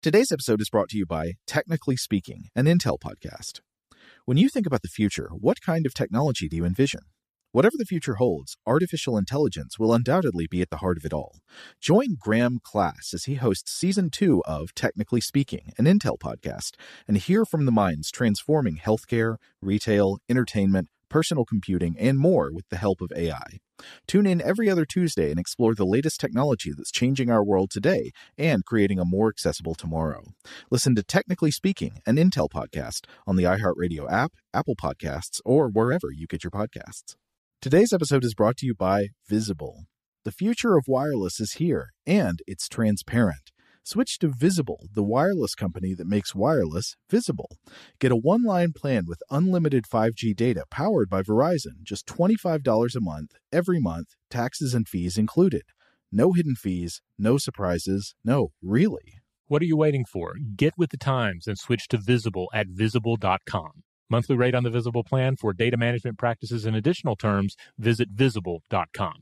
Today's episode is brought to you by Technically Speaking, an Intel podcast. When you think about the future, what kind of technology do you envision? Whatever the future holds, artificial intelligence will undoubtedly be at the heart of it all. Join Graham Class as he hosts Season 2 of Technically Speaking, an Intel podcast, and hear from the minds transforming healthcare, retail, entertainment, personal computing, and more with the help of AI. Tune in every other Tuesday and explore the latest technology that's changing our world today and creating a more accessible tomorrow. Listen to Technically Speaking, an Intel podcast on the iHeartRadio app, Apple Podcasts, or wherever you get your podcasts. Today's episode is brought to you by Visible. The future of wireless is here, and it's transparent. Switch to Visible, the wireless company that makes wireless visible. Get a one-line plan with unlimited 5G data powered by Verizon, just $25 a month, every month, taxes and fees included. No hidden fees, no surprises, no, really. What are you waiting for? Get with the times and switch to Visible at Visible.com. Monthly rate on the Visible plan for data management practices and additional terms, visit Visible.com.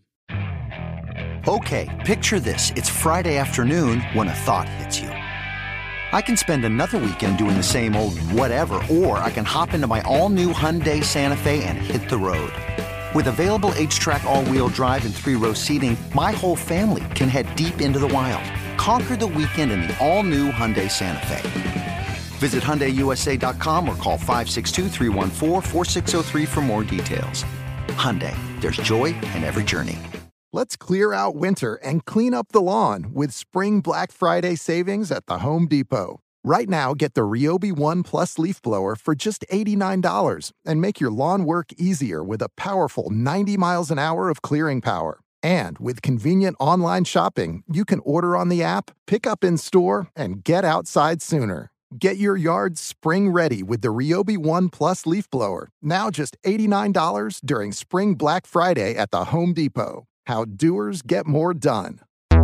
Okay, picture this. It's Friday afternoon when a thought hits you. I can spend another weekend doing the same old whatever, or I can hop into my all-new Hyundai Santa Fe and hit the road. With available H-Track all-wheel drive and 3-row seating, my whole family can head deep into the wild. Conquer the weekend in the all-new Hyundai Santa Fe. Visit HyundaiUSA.com or call 562-314-4603 for more details. Hyundai, there's joy in every journey. Let's clear out winter and clean up the lawn with Spring Black Friday savings at the Home Depot. Right now, get the Ryobi One Plus leaf blower for just $89 and make your lawn work easier with a powerful 90 miles an hour of clearing power. And with convenient online shopping, you can order on the app, pick up in store, and get outside sooner. Get your yard spring ready with the Ryobi One Plus leaf blower, now just $89 during Spring Black Friday at the Home Depot. How doers get more done.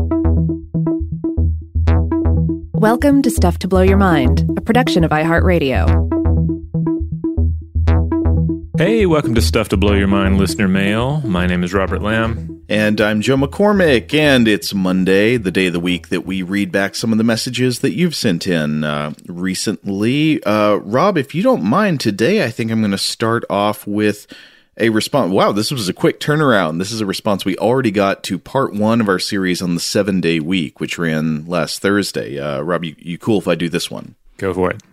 Welcome to Stuff to Blow Your Mind, a production of iHeartRadio. Hey, welcome to Stuff to Blow Your Mind listener mail. My name is Robert Lamb. And I'm Joe McCormick, and it's Monday, the day of the week that we read back some of the messages that you've sent in recently. Rob, if you don't mind, today I think I'm going to start off with a response. Wow, this was a quick turnaround. This is a response we already got to part 1 of our series on the 7-day week, which ran last Thursday. Rob, you cool if I do this one? Go for it.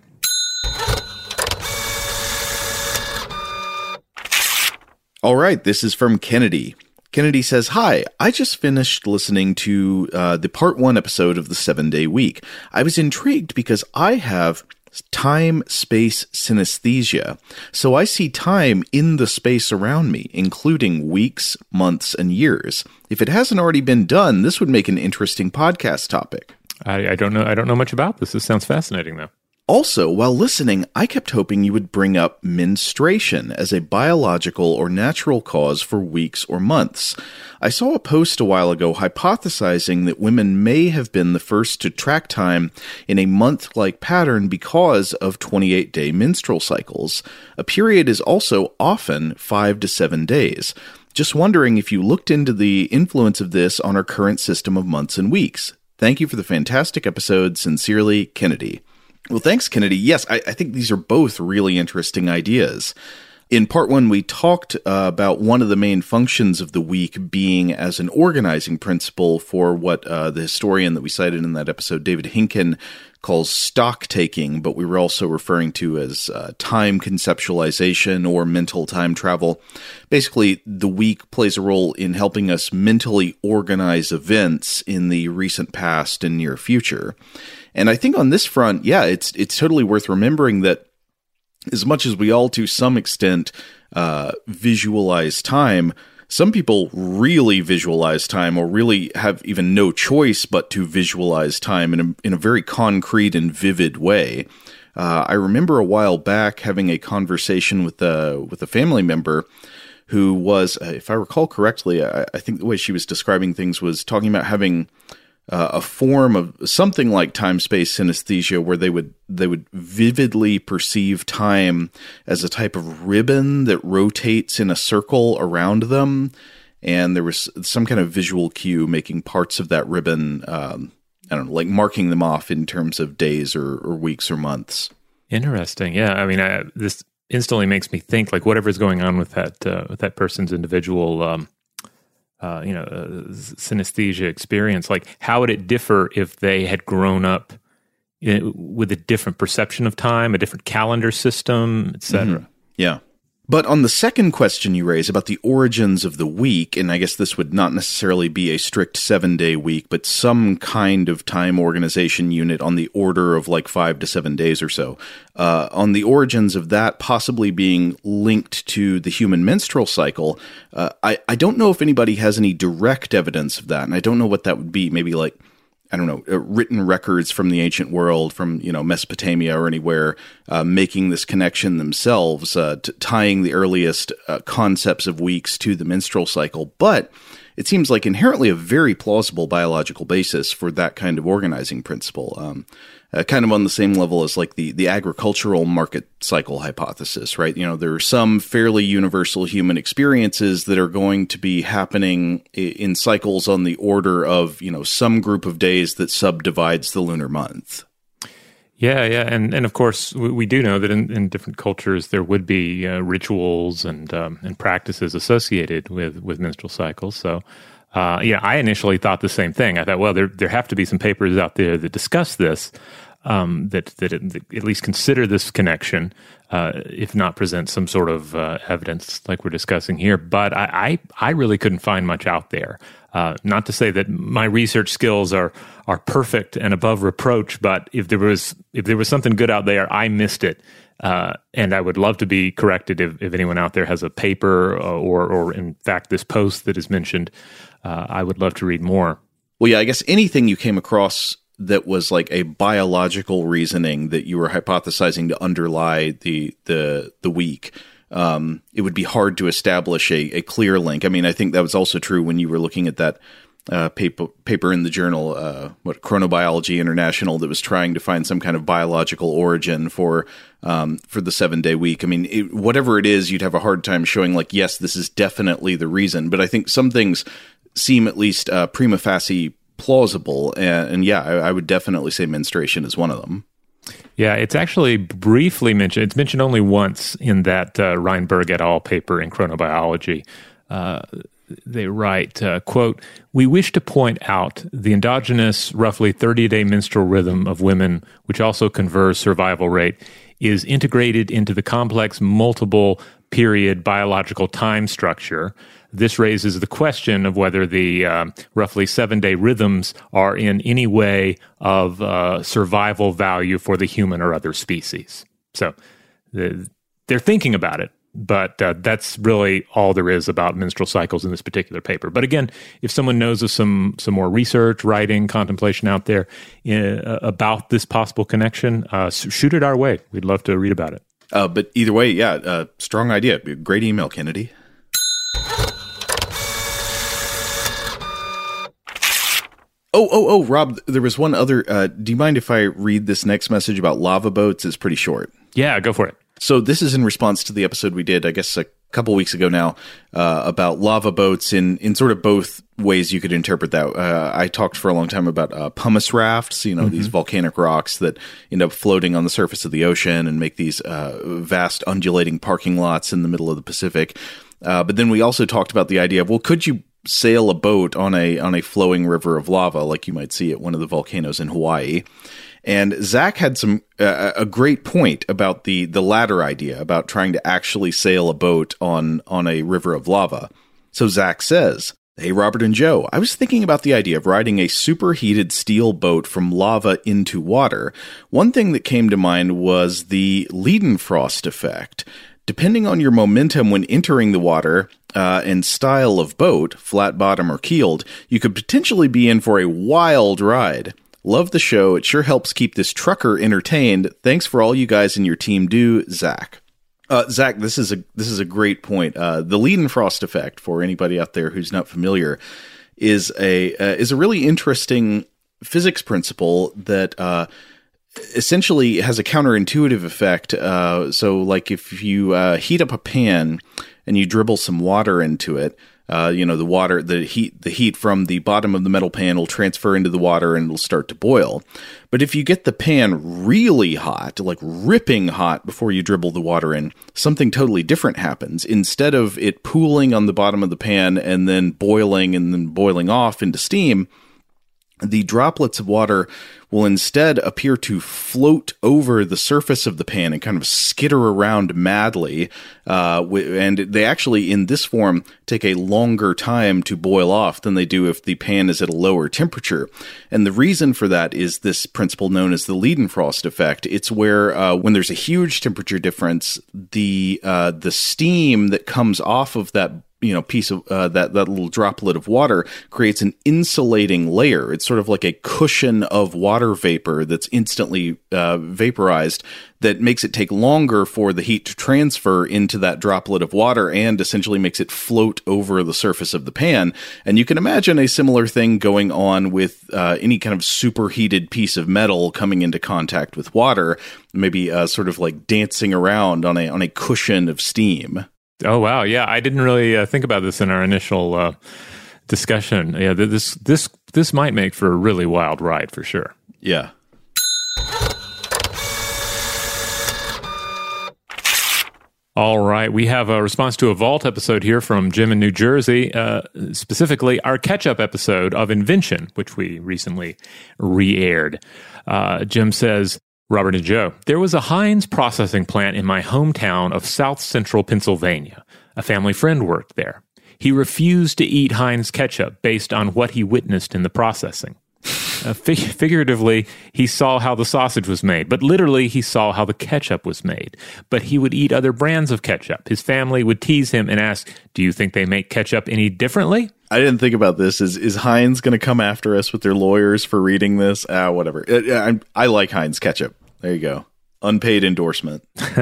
All right, this is from Kennedy. Kennedy says, "Hi, I just finished listening to the part 1 episode of the 7-day week. I was intrigued because I have time-space synesthesia, so I see time in the space around me, including weeks, months, and years. If it hasn't already been done, this would make an interesting podcast topic." I don't know much about this. This sounds fascinating, though. Also, while listening, I kept hoping you would bring up menstruation as a biological or natural cause for weeks or months. I saw a post a while ago hypothesizing that women may have been the first to track time in a month-like pattern because of 28-day menstrual cycles. A period is also often 5 to 7 days. Just wondering if you looked into the influence of this on our current system of months and weeks. Thank you for the fantastic episode. Sincerely, Kennedy. Well, thanks, Kennedy. Yes, I think these are both really interesting ideas. In part 1, we talked about one of the main functions of the week being as an organizing principle for what the historian that we cited in that episode, David Hinken, calls stock-taking, but we were also referring to as time conceptualization or mental time travel. Basically, the week plays a role in helping us mentally organize events in the recent past and near future. And I think on this front, yeah, it's totally worth remembering that as much as we all, to some extent, visualize time, some people really visualize time or really have even no choice but to visualize time in a very concrete and vivid way. I remember a while back having a conversation with a family member who was, if I recall correctly, I think the way she was describing things was talking about having a form of something like time-space synesthesia, where they would vividly perceive time as a type of ribbon that rotates in a circle around them, and there was some kind of visual cue making parts of that ribbon I don't know, like marking them off in terms of days or weeks or months. Interesting. Yeah. I mean, this instantly makes me think, like, whatever's going on with that person's individual, synesthesia experience, like, how would it differ if they had grown up with a different perception of time, a different calendar system, etc.? Mm-hmm. Yeah. But on the second question you raise about the origins of the week, and I guess this would not necessarily be a strict 7-day week, but some kind of time organization unit on the order of like 5 to 7 days or so, on the origins of that possibly being linked to the human menstrual cycle, I don't know if anybody has any direct evidence of that, and I don't know what that would be. Maybe like, I don't know, written records from the ancient world, from, Mesopotamia or anywhere, making this connection themselves, tying the earliest concepts of weeks to the menstrual cycle. But it seems like inherently a very plausible biological basis for that kind of organizing principle. Kind of on the same level as like the agricultural market cycle hypothesis, right? There are some fairly universal human experiences that are going to be happening in cycles on the order of, some group of days that subdivides the lunar month. Yeah. And of course, we do know that in different cultures there would be rituals and practices associated with menstrual cycles. So, I initially thought the same thing. I thought, well, there have to be some papers out there that discuss this, that at least consider this connection, if not present some sort of evidence like we're discussing here. But I really couldn't find much out there. Not to say that my research skills are perfect and above reproach, but if there was something good out there, I missed it. And I would love to be corrected if anyone out there has a paper or in fact this post that is mentioned. I would love to read more. Well, yeah, I guess anything you came across that was like a biological reasoning that you were hypothesizing to underlie the week, it would be hard to establish a clear link. I mean, I think that was also true when you were looking at that paper in the journal, Chronobiology International, that was trying to find some kind of biological origin for the 7-day week. I mean, whatever it is, you'd have a hard time showing like, yes, this is definitely the reason. But I think some things seem at least prima facie plausible. And I would definitely say menstruation is one of them. Yeah, it's actually briefly mentioned. It's mentioned only once in that Reinberg et al. Paper in Chronobiology. They write, quote, "We wish to point out the endogenous, roughly 30-day menstrual rhythm of women, which also confers survival rate, is integrated into the complex multiple period biological time structure. This raises the question of whether the roughly 7-day rhythms are in any way of survival value for the human or other species." So they're thinking about it, but that's really all there is about menstrual cycles in this particular paper. But again, if someone knows of some more research, writing, contemplation out there about this possible connection, shoot it our way. We'd love to read about it. But either way, strong idea. Great email, Kennedy. Oh, Rob, there was one other. Do you mind if I read this next message about lava boats? It's pretty short. Yeah, go for it. So this is in response to the episode we did, I guess, a couple weeks ago now, about lava boats in sort of both ways you could interpret that. I talked for a long time about pumice rafts, these volcanic rocks that end up floating on the surface of the ocean and make these vast undulating parking lots in the middle of the Pacific. But then we also talked about the idea of, well, could you sail a boat on a flowing river of lava like you might see at one of the volcanoes in Hawaii? And Zach had a great point about the latter idea, about trying to actually sail a boat on a river of lava. So Zach says, "Hey, Robert and Joe, I was thinking about the idea of riding a superheated steel boat from lava into water. One thing that came to mind was the Leidenfrost effect. Depending on your momentum when entering the water and style of boat, flat bottom or keeled, you could potentially be in for a wild ride. Love the show. It sure helps keep this trucker entertained. Thanks for all you guys and your team do, Zach." Zach, this is a great point. The Leidenfrost effect, for anybody out there who's not familiar, is a really interesting physics principle that essentially has a counterintuitive effect. So, like if you heat up a pan and you dribble some water into it, The heat from the bottom of the metal pan will transfer into the water and it'll start to boil. But if you get the pan really hot, like ripping hot before you dribble the water in, something totally different happens. Instead of it pooling on the bottom of the pan and then boiling off into steam, the droplets of water will instead appear to float over the surface of the pan and kind of skitter around madly. And they actually, in this form, take a longer time to boil off than they do if the pan is at a lower temperature. And the reason for that is this principle known as the Leidenfrost effect. It's where when there's a huge temperature difference, the steam that comes off of that piece of that little droplet of water creates an insulating layer. It's sort of like a cushion of water vapor that's instantly vaporized that makes it take longer for the heat to transfer into that droplet of water and essentially makes it float over the surface of the pan. And you can imagine a similar thing going on with any kind of superheated piece of metal coming into contact with water, maybe sort of like dancing around on a cushion of steam. Oh, wow. Yeah, I didn't really think about this in our initial discussion. Yeah, this might make for a really wild ride for sure. Yeah. All right. We have a response to a Vault episode here from Jim in New Jersey, specifically our catch-up episode of Invention, which we recently re-aired. Jim says, Robert and Joe, there was a Heinz processing plant in my hometown of South Central Pennsylvania. A family friend worked there. He refused to eat Heinz ketchup based on what he witnessed in the processing. Figuratively, he saw how the sausage was made, but literally he saw how the ketchup was made. But he would eat other brands of ketchup. His family would tease him and ask, do you think they make ketchup any differently? I didn't think about this. Is Heinz going to come after us with their lawyers for reading this? Whatever. I like Heinz ketchup. There you go. Unpaid endorsement.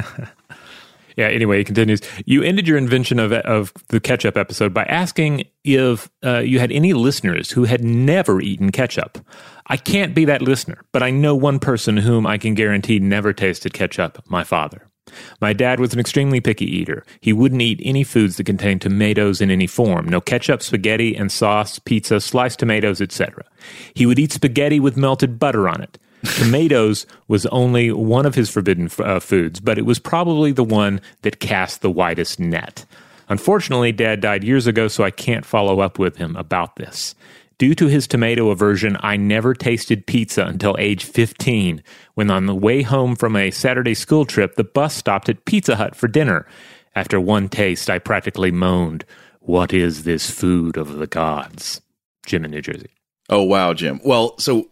Yeah, anyway, he continues. You ended your invention of the ketchup episode by asking if you had any listeners who had never eaten ketchup. I can't be that listener, but I know one person whom I can guarantee never tasted ketchup, my father. My dad was an extremely picky eater. He wouldn't eat any foods that contained tomatoes in any form. No ketchup, spaghetti, and sauce, pizza, sliced tomatoes, etc. He would eat spaghetti with melted butter on it. Tomatoes was only one of his forbidden foods, but it was probably the one that cast the widest net. Unfortunately, Dad died years ago, so I can't follow up with him about this. Due to his tomato aversion, I never tasted pizza until age 15, when on the way home from a Saturday school trip, the bus stopped at Pizza Hut for dinner. After one taste, I practically moaned, "What is this food of the gods?" Jim in New Jersey. Oh, wow, Jim. Well, so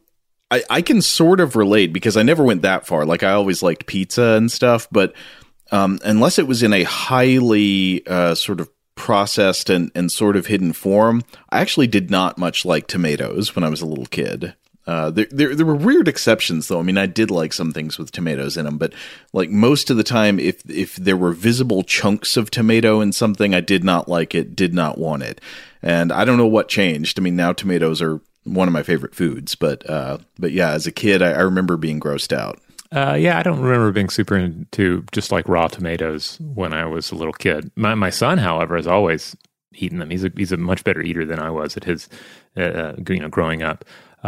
I can sort of relate because I never went that far. Like, I always liked pizza and stuff, but unless it was in a highly sort of processed and sort of hidden form, I actually did not much like tomatoes when I was a little kid. There were weird exceptions, though. I mean, I did like some things with tomatoes in them, but like most of the time, if there were visible chunks of tomato in something, I did not like it, did not want it. And I don't know what changed. I mean, now tomatoes are one of my favorite foods, but yeah, as a kid, I remember being grossed out. Yeah, I don't remember being super into just like raw tomatoes when I was a little kid. My son, however, has always eaten them. He's a much better eater than I was at his, growing up.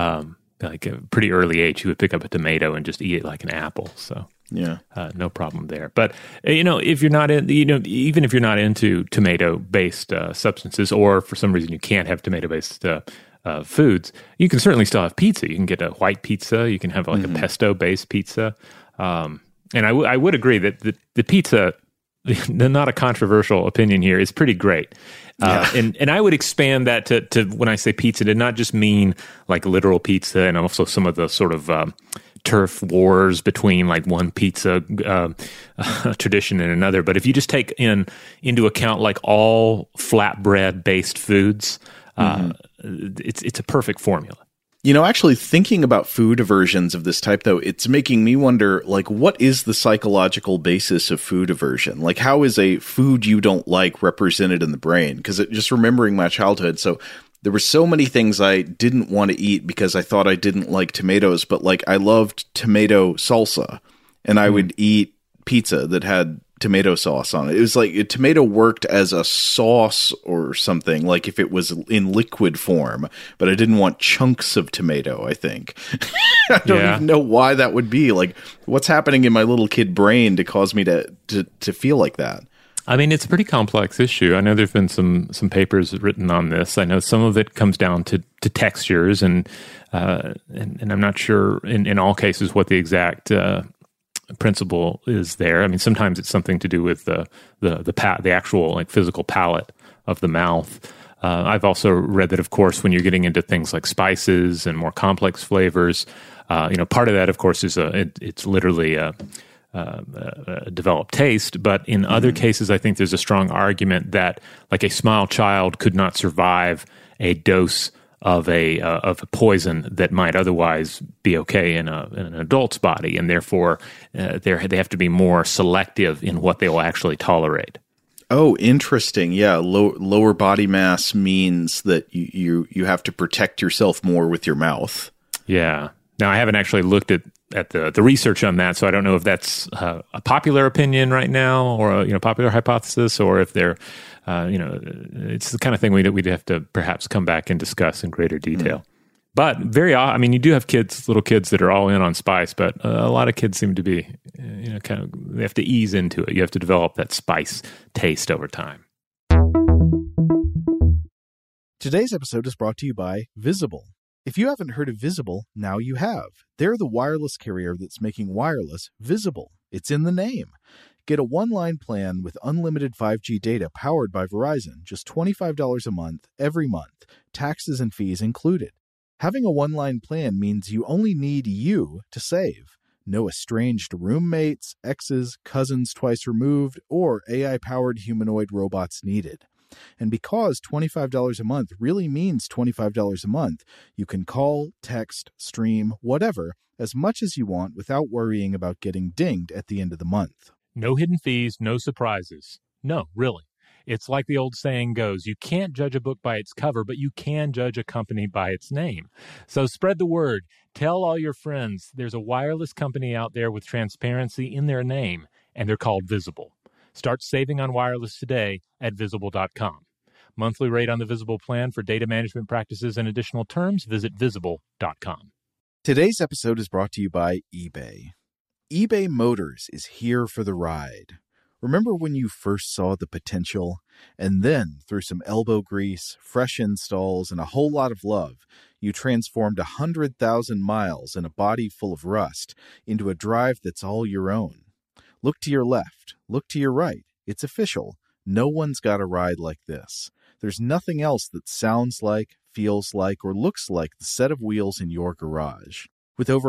Like a pretty early age, he would pick up a tomato and just eat it like an apple. So yeah, no problem there. But if you're not in, even if you're not into tomato-based substances, or for some reason you can't have tomato-based foods, you can certainly still have pizza. You can get a white pizza. You can have like a pesto-based pizza. And I would agree that the pizza, not a controversial opinion here, is pretty great. And I would expand that to when I say pizza, to not just mean like literal pizza, and also some of the sort of turf wars between like one pizza tradition and another. But if you just take into account like all flatbread-based foods, it's a perfect formula. Actually thinking about food aversions of this type, though, it's making me wonder, like, what is the psychological basis of food aversion? Like, how is a food you don't like represented in the brain? Because just remembering my childhood, so there were so many things I didn't want to eat because I thought I didn't like tomatoes, but like I loved tomato salsa, and I would eat pizza that had tomato sauce on it. It was like tomato worked as a sauce or something, like if it was in liquid form, but I didn't want chunks of tomato, I think. I don't even know why that would be. Like, what's happening in my little kid brain to cause me to feel like that? I mean, it's a pretty complex issue. I know there've been some papers written on this. I know some of it comes down to textures, and I'm not sure in all cases what the exact principle is there. I mean, sometimes it's something to do with the actual like physical palate of the mouth. I've also read that, of course, when you're getting into things like spices and more complex flavors, part of that, of course, is it's literally a developed taste. But in other cases, I think there's a strong argument that like a small child could not survive a dose of a poison that might otherwise be okay in an adult's body, and therefore they have to be more selective in what they will actually tolerate. Oh, interesting. Yeah, lower body mass means that you have to protect yourself more with your mouth. Yeah. Now, I haven't actually looked at the research on that, so I don't know if that's a popular opinion right now, or a popular hypothesis, or if they're it's the kind of thing we'd have to perhaps come back and discuss in greater detail. But you do have little kids that are all in on spice, but a lot of kids seem to be, they have to ease into it. You have to develop that spice taste over time. Today's episode is brought to you by Visible. If you haven't heard of Visible, now you have. They're the wireless carrier that's making wireless visible. It's in the name. Get a one-line plan with unlimited 5G data powered by Verizon, just $25 a month, every month, taxes and fees included. Having a one-line plan means you only need you to save. No estranged roommates, exes, cousins twice removed, or AI-powered humanoid robots needed. And because $25 a month really means $25 a month, you can call, text, stream, whatever, as much as you want without worrying about getting dinged at the end of the month. No hidden fees, no surprises. No, really. It's like the old saying goes, you can't judge a book by its cover, but you can judge a company by its name. So spread the word. Tell all your friends there's a wireless company out there with transparency in their name, and they're called Visible. Start saving on wireless today at Visible.com. Monthly rate on the Visible plan for data management practices and additional terms, visit Visible.com. Today's episode is brought to you by eBay. eBay Motors is here for the ride. Remember when you first saw the potential? And then, through some elbow grease, fresh installs, and a whole lot of love, you transformed 100,000 miles and a body full of rust into a drive that's all your own. Look to your left. Look to your right. It's official. No one's got a ride like this. There's nothing else that sounds like, feels like, or looks like the set of wheels in your garage. With over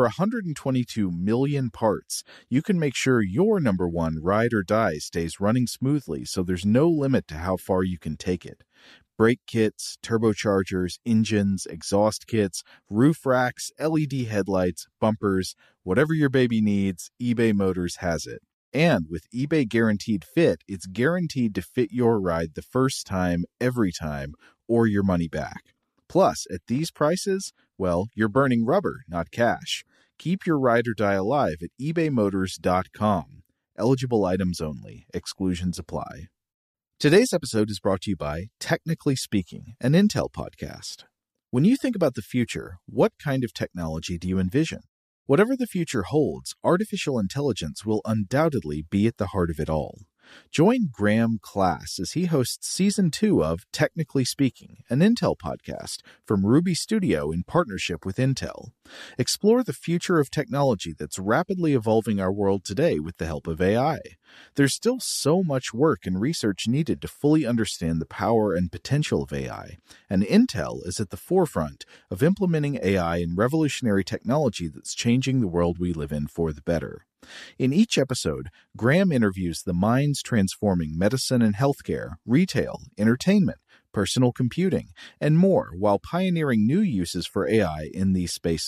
122 million parts, you can make sure your number one ride or die stays running smoothly, so there's no limit to how far you can take it. Brake kits, turbochargers, engines, exhaust kits, roof racks, LED headlights, bumpers, whatever your baby needs, eBay Motors has it. And with eBay Guaranteed Fit, it's guaranteed to fit your ride the first time, every time, or your money back. Plus, at these prices, well, you're burning rubber, not cash. Keep your ride or die alive at ebaymotors.com. Eligible items only. Exclusions apply. Today's episode is brought to you by Technically Speaking, an Intel podcast. When you think about the future, what kind of technology do you envision? Whatever the future holds, artificial intelligence will undoubtedly be at the heart of it all. Join Graham Class as he hosts Season 2 of Technically Speaking, an Intel podcast from Ruby Studio in partnership with Intel. Explore the future of technology that's rapidly evolving our world today with the help of AI. There's still so much work and research needed to fully understand the power and potential of AI, and Intel is at the forefront of implementing AI in revolutionary technology that's changing the world we live in for the better. In each episode, Graham interviews the minds transforming medicine and healthcare, retail, entertainment, personal computing, and more while pioneering new uses for AI in these spaces.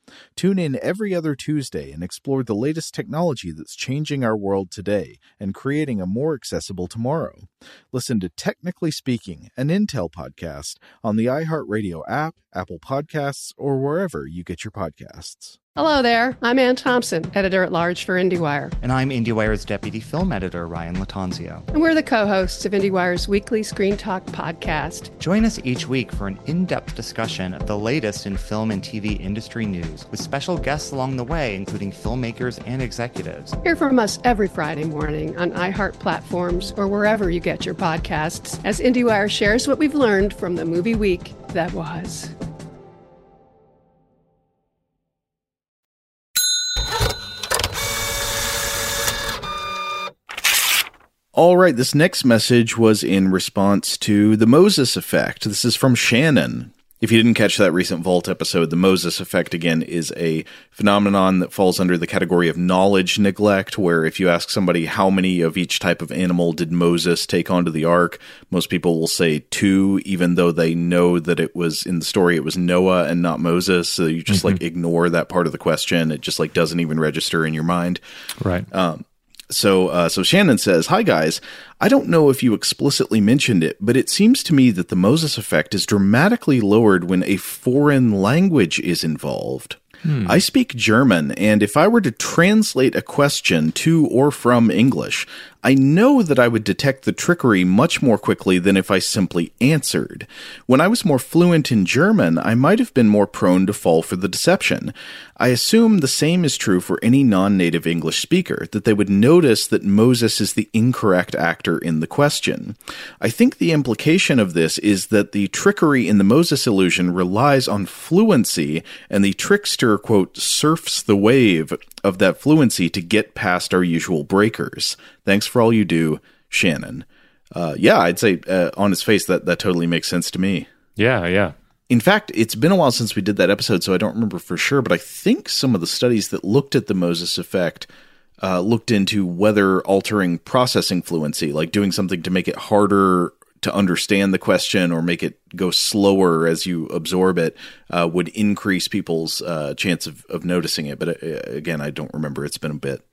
Tune in every other Tuesday and explore the latest technology that's changing our world today and creating a more accessible tomorrow. Listen to Technically Speaking, an Intel podcast on the iHeartRadio app, Apple Podcasts, or wherever you get your podcasts. Hello there. I'm Ann Thompson, editor-at-large for IndieWire. And I'm IndieWire's deputy film editor, Ryan Latanzio. And we're the co-hosts of IndieWire's weekly Screen Talk podcast. Join us each week for an in-depth discussion of the latest in film and TV industry news, with special guests along the way, including filmmakers and executives. Hear from us every Friday morning on iHeart platforms or wherever you get your podcasts, as IndieWire shares what we've learned from the movie week that was. All right, this next message was in response to the Moses Effect. This is from Shannon. If you didn't catch that recent Vault episode, the Moses Effect, again, is a phenomenon that falls under the category of knowledge neglect, where if you ask somebody how many of each type of animal did Moses take onto the ark, most people will say 2, even though they know that it was, in the story, it was Noah and not Moses. So you just ignore that part of the question. It just doesn't even register in your mind. Right. So Shannon says, "Hi guys, I don't know if you explicitly mentioned it, but it seems to me that the Moses Effect is dramatically lowered when a foreign language is involved. I speak German, and if I were to translate a question to or from English, I know that I would detect the trickery much more quickly than if I simply answered. When I was more fluent in German, I might have been more prone to fall for the deception. I assume the same is true for any non-native English speaker, that they would notice that Moses is the incorrect actor in the question. I think the implication of this is that the trickery in the Moses illusion relies on fluency, and the trickster, quote, surfs the wave of that fluency to get past our usual breakers. Thanks for all you do, Shannon." Yeah, I'd say on its face that totally makes sense to me. Yeah. In fact, it's been a while since we did that episode, so I don't remember for sure, but I think some of the studies that looked at the Moses Effect looked into whether altering processing fluency, like doing something to make it harder to understand the question or make it go slower as you absorb it, would increase people's chance of noticing it. But again, I don't remember. It's been a bit.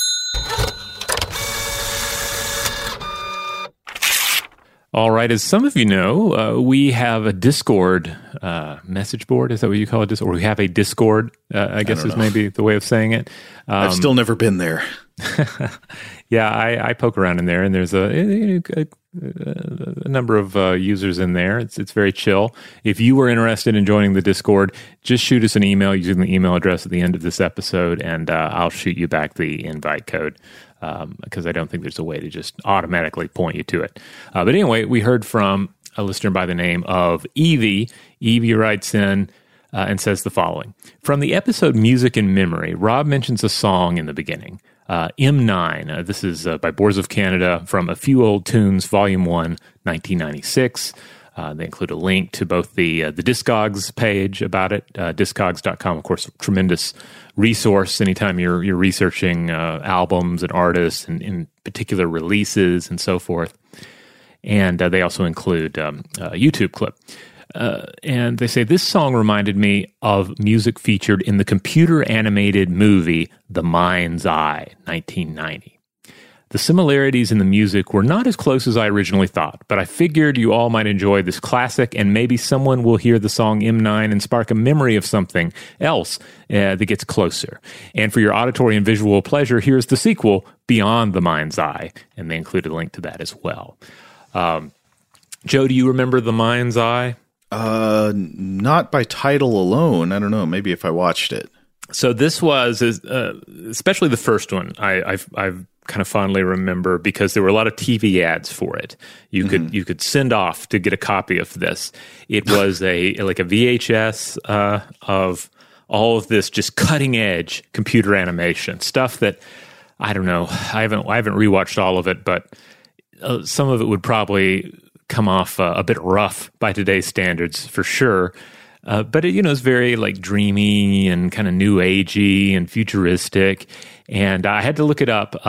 All right. As some of you know, we have a Discord message board. Is that what you call it? Or we have a Discord, I guess is maybe the way of saying it. I've still never been there. Yeah, I poke around in there, and there's a number of users in there. It's very chill. If you were interested in joining the Discord, just shoot us an email using the email address at the end of this episode, and I'll shoot you back the invite code, because I don't think there's a way to just automatically point you to it. But anyway, we heard from a listener by the name of Evie. Evie writes in and says the following. From the episode Music and Memory, Rob mentions a song in the beginning. M9. This is by Boards of Canada from A Few Old Tunes, Volume 1, 1996. They include a link to both the Discogs page about it, discogs.com, of course, a tremendous resource anytime you're researching albums and artists and in particular releases and so forth. And they also include a YouTube clip. And they say, this song reminded me of music featured in the computer-animated movie The Mind's Eye, 1990. The similarities in the music were not as close as I originally thought, but I figured you all might enjoy this classic, and maybe someone will hear the song M9 and spark a memory of something else that gets closer. And for your auditory and visual pleasure, here's the sequel, Beyond the Mind's Eye, and they included a link to that as well. Joe, do you remember The Mind's Eye? Not by title alone. I don't know. Maybe if I watched it. So this was, especially the first one, I've kind of fondly remember because there were a lot of TV ads for it. You could send off to get a copy of this. It was a VHS of all of this just cutting edge computer animation stuff that I don't know. I haven't rewatched all of it, but some of it would probably come off a bit rough by today's standards for sure. But it's very dreamy and kind of new agey and futuristic. And I had to look it up.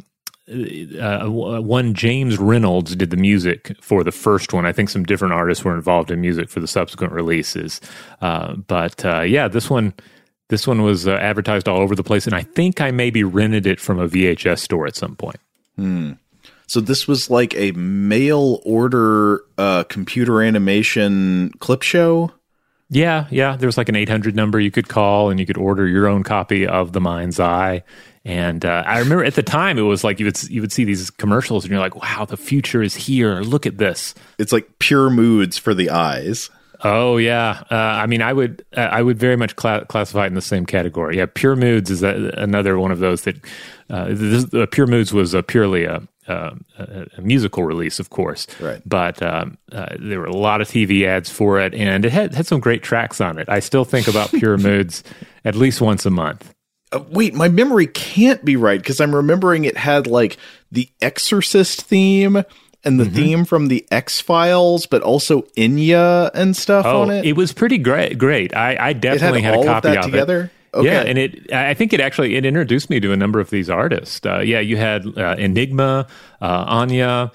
One James Reynolds did the music for the first one. I think some different artists were involved in music for the subsequent releases. But this one This one was advertised all over the place, and I think I maybe rented it from a VHS store at some point. So this was like a mail order computer animation clip show? Yeah. There was like an 800 number you could call, and you could order your own copy of The Mind's Eye. And I remember at the time, it was like you would see these commercials, and you're like, wow, the future is here. Look at this. It's like Pure Moods for the eyes. Oh, yeah. I mean, I would very much classify it in the same category. Yeah, Pure Moods is another one of those that Pure Moods was purely a musical release, of course. Right. But there were a lot of TV ads for it, and it had some great tracks on it. I still think about Pure Moods at least once a month. Wait, my memory can't be right, because I'm remembering it had like the Exorcist theme and the theme from the X-Files, but also Enya and stuff on it. It was pretty great. I definitely had a copy of together? it. Okay. Yeah, and I think it introduced me to a number of these artists. You had Enigma, Anya,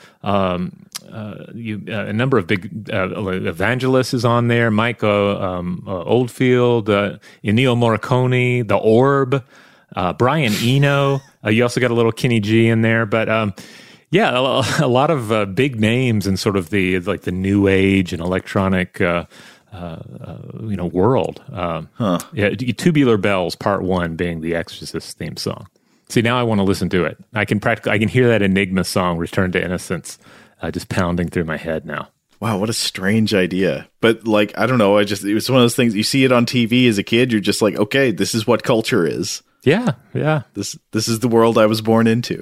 a number of big evangelists is on there. Mike Oldfield, Ennio Morricone, The Orb, Brian Eno. You also got a little Kenny G in there, but yeah, a lot of big names in sort of the new age and electronic world. Yeah, Tubular Bells Part 1 being the Exorcist theme song. See, now I want to listen to it. I can hear that Enigma song, Return to Innocence, just pounding through my head now. Wow, what a strange idea. But like, I don't know, it was one of those things, you see it on TV as a kid, you're just like, okay, this is what culture is. Yeah. This is the world I was born into.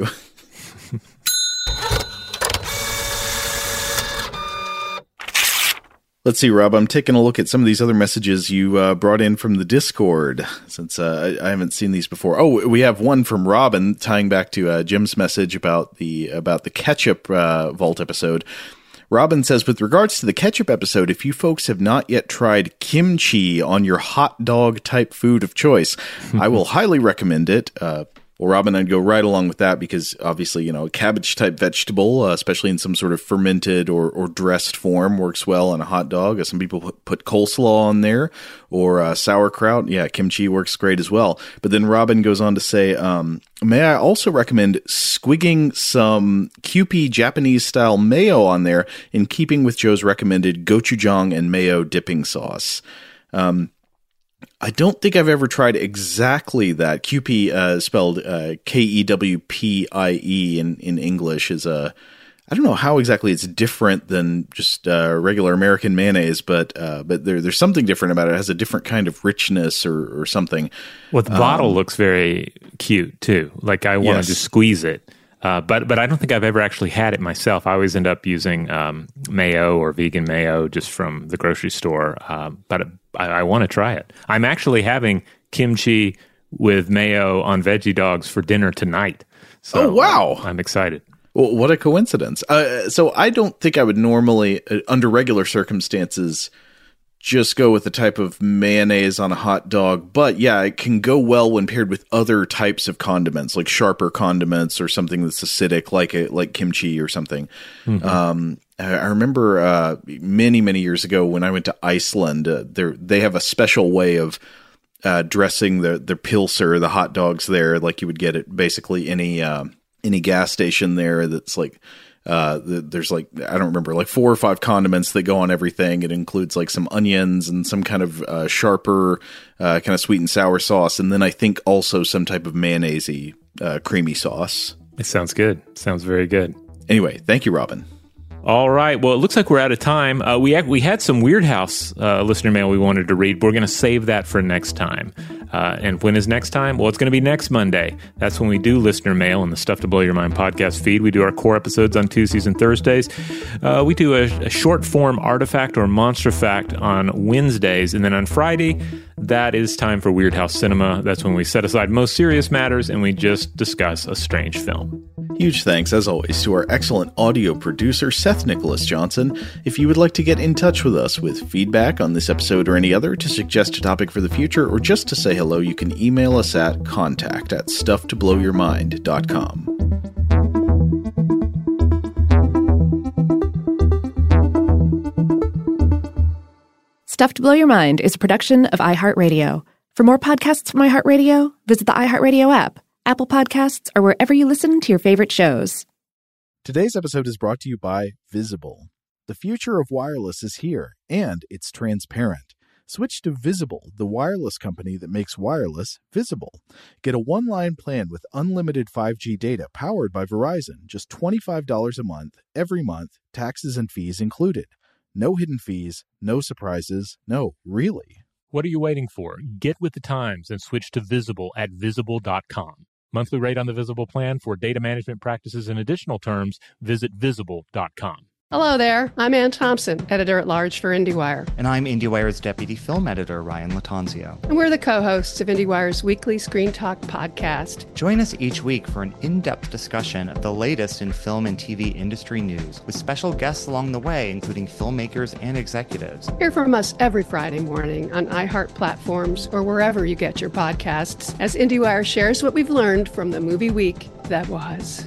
Let's see, Rob, I'm taking a look at some of these other messages you brought in from the Discord, since I haven't seen these before. Oh, we have one from Robin, tying back to Jim's message about the ketchup vault episode. Robin says, with regards to the ketchup episode, if you folks have not yet tried kimchi on your hot dog type food of choice, I will highly recommend it. Well, Robin, I'd go right along with that because obviously, a cabbage-type vegetable, especially in some sort of fermented or dressed form, works well on a hot dog. Some people put coleslaw on there or sauerkraut. Yeah, kimchi works great as well. But then Robin goes on to say, may I also recommend squigging some Kewpie Japanese-style mayo on there in keeping with Joe's recommended gochujang and mayo dipping sauce. I don't think I've ever tried exactly that. Kewpie, spelled Kewpie in English, is I don't know how exactly it's different than just regular American mayonnaise, but there's something different about it. It has a different kind of richness or something. Well, the bottle looks very cute too. Like I want to just squeeze it. But I don't think I've ever actually had it myself. I always end up using mayo or vegan mayo just from the grocery store. But I want to try it. I'm actually having kimchi with mayo on veggie dogs for dinner tonight. So, oh, wow. I'm excited. Well, what a coincidence. So I don't think I would normally, under regular circumstances, just go with the type of mayonnaise on a hot dog. But yeah, it can go well when paired with other types of condiments, like sharper condiments or something that's acidic, like kimchi or something. Mm-hmm. I remember many, many years ago when I went to Iceland, they have a special way of dressing the pilsner, the hot dogs there, like you would get at basically any gas station there. That's like there's like, I don't remember, like 4 or 5 condiments that go on everything. It includes like some onions and some kind of sharper kind of sweet and sour sauce, and then I think also some type of mayonnaise-y creamy sauce. It sounds good. Sounds very good. Anyway, thank you, Robin. All right. Well, it looks like we're out of time. We had some Weird House listener mail we wanted to read. We're going to save that for next time. And when is next time? Well, it's going to be next Monday. That's when we do listener mail in the Stuff to Blow Your Mind podcast feed. We do our core episodes on Tuesdays and Thursdays. We do a short form artifact or monster fact on Wednesdays. And then on Friday, that is time for Weird House Cinema. That's when we set aside most serious matters and we just discuss a strange film. Huge thanks, as always, to our excellent audio producer, Seth Nicholas Johnson. If you would like to get in touch with us with feedback on this episode or any other, to suggest a topic for the future, or just to say hello, you can email us at contact@stufftoblowyourmind.com. Stuff to Blow Your Mind is a production of iHeartRadio. For more podcasts from iHeartRadio, visit the iHeartRadio app, Apple Podcasts, or wherever you listen to your favorite shows. Today's episode is brought to you by Visible. The future of wireless is here, and it's transparent. Switch to Visible, the wireless company that makes wireless visible. Get a one-line plan with unlimited 5G data powered by Verizon, just $25 a month, every month, taxes and fees included. No hidden fees, no surprises, no, really. What are you waiting for? Get with the times and switch to Visible at Visible.com. Monthly rate on the Visible plan for data management practices and additional terms, visit Visible.com. Hello there. I'm Ann Thompson, editor-at-large for IndieWire. And I'm IndieWire's deputy film editor, Ryan Latanzio. And we're the co-hosts of IndieWire's weekly Screen Talk podcast. Join us each week for an in-depth discussion of the latest in film and TV industry news, with special guests along the way, including filmmakers and executives. Hear from us every Friday morning on iHeart platforms or wherever you get your podcasts, as IndieWire shares what we've learned from the movie week that was.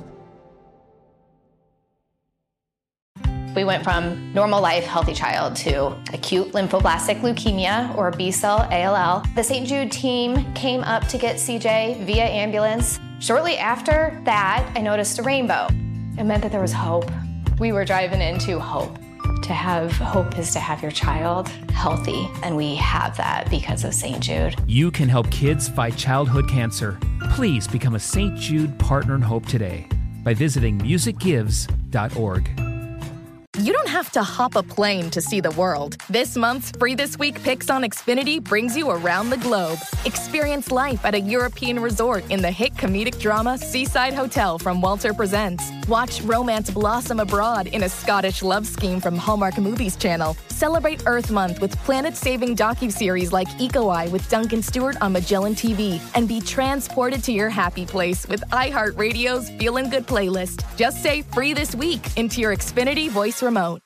We went from normal life, healthy child to acute lymphoblastic leukemia, or B-cell ALL. The St. Jude team came up to get CJ via ambulance. Shortly after that, I noticed a rainbow. It meant that there was hope. We were driving into hope. To have hope is to have your child healthy, and we have that because of St. Jude. You can help kids fight childhood cancer. Please become a St. Jude Partner in Hope today by visiting musicgives.org. You don't have to hop a plane to see the world. This month's Free This Week Picks on Xfinity brings you around the globe. Experience life at a European resort in the hit comedic drama Seaside Hotel from Walter Presents. Watch romance blossom abroad in a Scottish love scheme from Hallmark Movies Channel. Celebrate Earth Month with planet-saving docuseries like Eco Eye with Duncan Stewart on Magellan TV. And be transported to your happy place with iHeartRadio's Feelin' Good playlist. Just say Free This Week into your Xfinity voice remote.